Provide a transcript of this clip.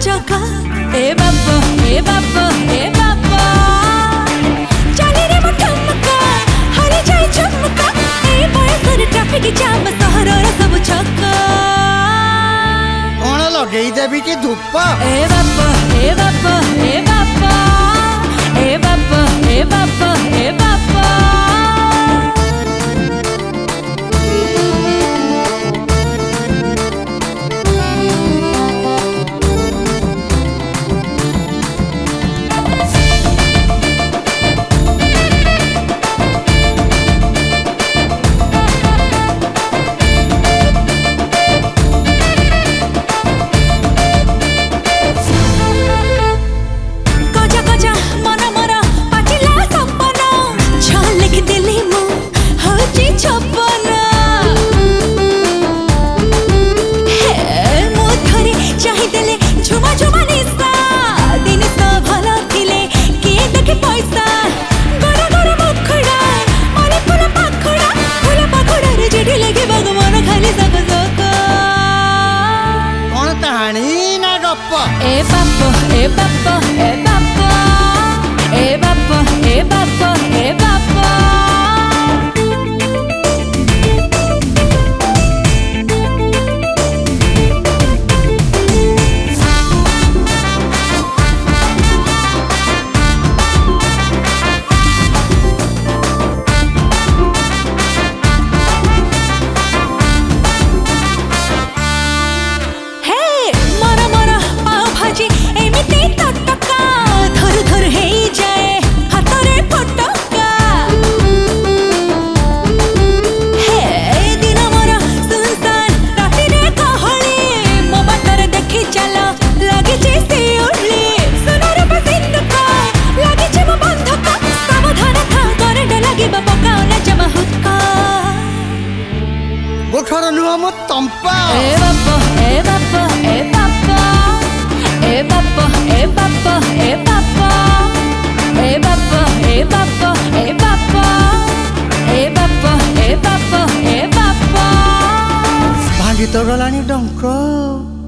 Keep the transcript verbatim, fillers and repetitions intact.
चका ए बाप ए बाप ए बाप चली रे मो ठुमका हरी जाए चमका ए बयसर ट्रैफिक जाम सहरर सब छक्का कौन लगे देवी की धूप ए बाप ए बाप ए बाप ए बाप ए बाप ए बाप ए बाप ए बाप ए बाप ए बाप ए बाप ए बाप नुआ तंपा ए बाप ए बाप ए बाप ए बाप ए बाप ए बाप ए बाप ए बाप ए बाप ए बाप ए बाप ए बाप भांगी तो गलानी डंक।